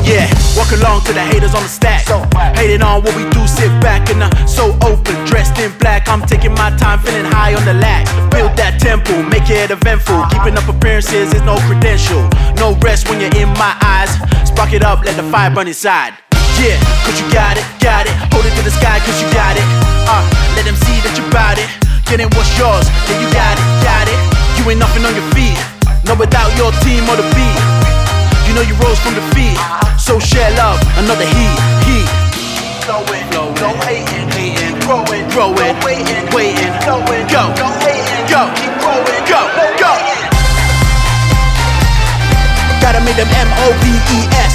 Yeah, walk along to the haters on the stack. Hating on what we do, sit back and so open, dressed in black. I'm taking my time, feeling high on the lack. Build that temple, make it eventful. Keeping up appearances is no credential. No rest when you're in my eyes. Spark it up, let the fire burn inside. Yeah, cause you got it, got it. Hold it to the sky cause you got it. Let them see that you bout it. Getting what's yours, then you got it, got it. You ain't nothing on your feet, no without your team or the beat. You know you rose from defeat, so share love, another heat. Flowing, no hating, growing, waiting, go, no hating, go, keep growing, go. Gotta make them MOVES.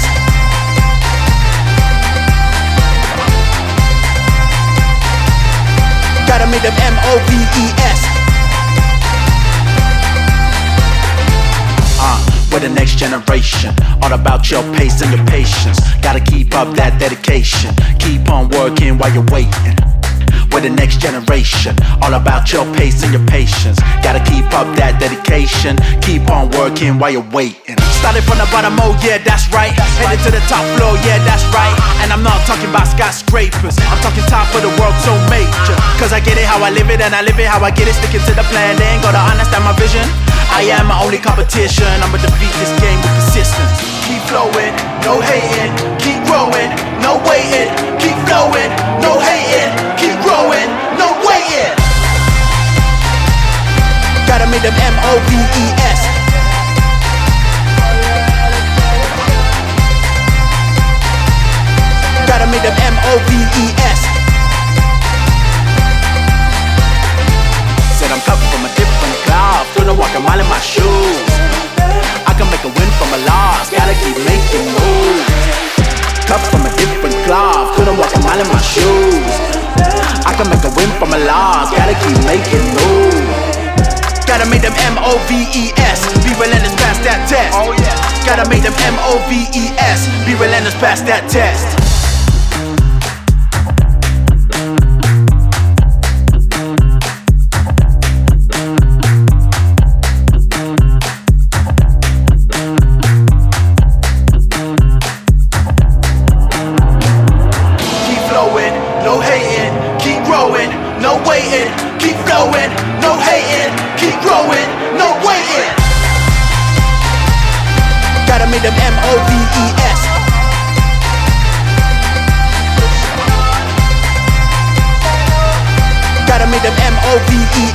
Gotta make them MOVES. We're the next generation, all about your pace and your patience. Gotta keep up that dedication, keep on working while you're waiting. We're the next generation, all about your pace and your patience. Gotta keep up that dedication, keep on working while you're waiting. Started from the bottom, oh yeah, that's right. Headed to the top floor, yeah, that's right. And I'm not talking about skyscrapers, I'm talking top of the world, so major. Cause I get it how I live it, and I live it how I get it. Sticking to the plan, they ain't gotta understand my vision. I am my only competition, I'ma defeat this game with persistence. Keep flowing, no hating, keep growing, no waiting. Keep flowing, no hating, keep growing, no waiting. Gotta make them MOVES. Gotta make them MOVES. Said I'm cut from a different cloth, don't walk a mile in my shoes. I can make a win from a loss, gotta keep making moves. Cut from a different cloth, couldn't walk a mile in my shoes. I can make a win from a loss, gotta keep making moves. Gotta make them MOVES, be relentless past that test. Oh yeah. Gotta make them MOVES, be relentless past that test. No hating, keep growing, no waiting. Keep flowing, no hating, keep growing, no waiting. Gotta make them MOVES. Gotta make them MOVES.